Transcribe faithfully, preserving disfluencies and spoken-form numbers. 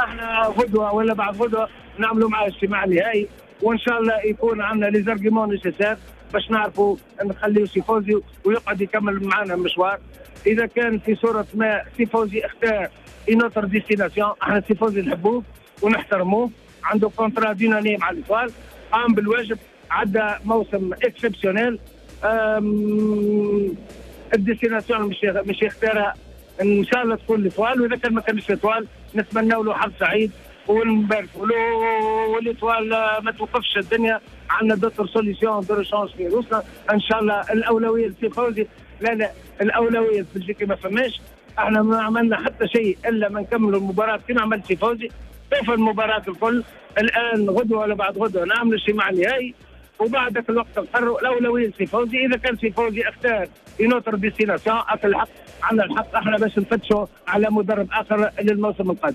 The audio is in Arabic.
احنا غدوه ولا بعد غدوه نعملوا معاه اجتماع نهائي، وان شاء الله يكون عندنا لي زارجيمون نيسيسير باش نعرفوا نخليو سي فوزي ويقعد يكمل معنا المشوار. اذا كان في صوره ما سي فوزي اختار انوتر ديستيناسيون، احنا سي فوزي نحبوه ونحترموه، عنده كونترا ديناني مع الاطفال، قام بالواجب، عدى موسم اكسبسيونيل. الديستيناسيون مش مش يختارها، ان شاء الله تكون الاطوال، واذا كان ما كانش الاطوال نتمنى له حظ سعيد ونباركوا له، والاطوال ما توقفش الدنيا، عندنا دوتر سوليسيون دو ريشونج في روسنا ان شاء الله. الاولويه لسي فوزي، لا لا الاولويه لبلجيكا ما فماش، احنا ما عملنا حتى شيء الا ما نكملوا المباراه كما عمل سي فوزي. شوف المباراه الكل الان غدوه ولا بعد غدوه نعمل اجتماع نهائي، وبعد ذاك الوقت نقرروا الاولويه لسي فوزي. اذا كان سي فوزي اختار ينوتر ديستيناسيون، اكل الحق عندنا الحق احنا باش نفتشوا على مدرب اخر للموسم القادم.